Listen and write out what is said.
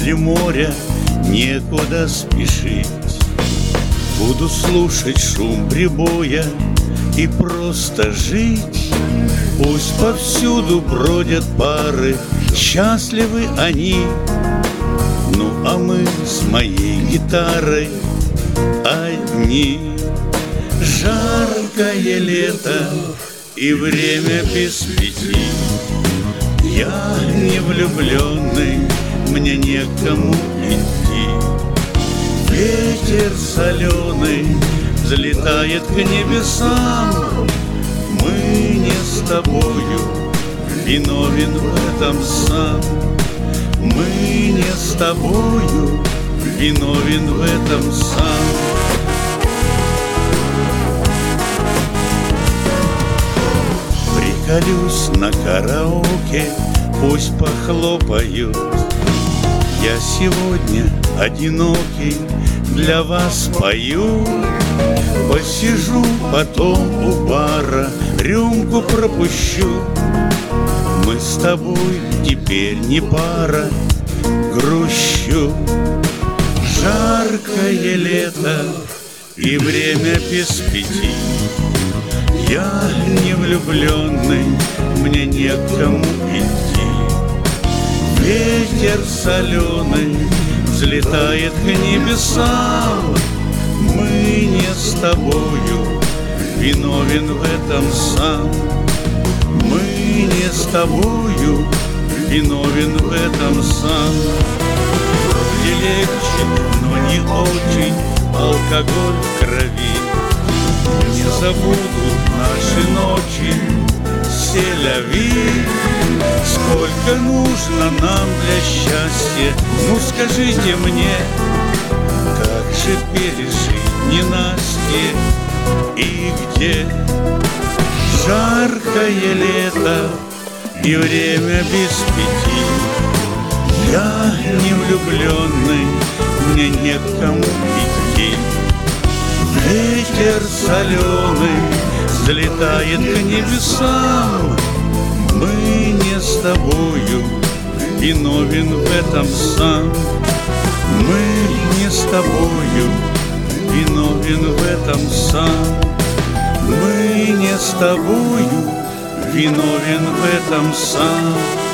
возле моря некуда спешить. Буду слушать шум прибоя и просто жить. Пусть повсюду бродят пары, счастливы они. Ну а мы с моей гитарой одни. Жаркое лето и время без пяти. Я не влюбленный, мне некому идти. Ветер соленый взлетает к небесам. Мы не с тобою, виновен в этом сам. Мы не с тобою, виновен в этом сам. Приколюсь на караоке, пусть похлопают. Я сегодня одинокий, для вас пою. Посижу потом у бара, рюмку пропущу. Мы с тобой теперь не пара, грущу. Жаркое лето и время без пяти. Я не влюбленный, мне некому идти. Ветер соленый взлетает к небесам. Мы не с тобою, виновен в этом сам. Мы не с тобою, виновен в этом сам. Вроде легче, но не очень, алкоголь в крови. Не забудут наши ночи, селяви. Сколько нужно нам для счастья, ну скажите мне, как же пережить ненастье и где? Жаркое лето и время без пяти. Я не влюбленный, мне некому идти. Ветер соленый взлетает к небесам. Мы не с тобою, виновен в этом сам. Мы не с тобою, виновен в этом сам. Мы не с тобою, виновен в этом сам.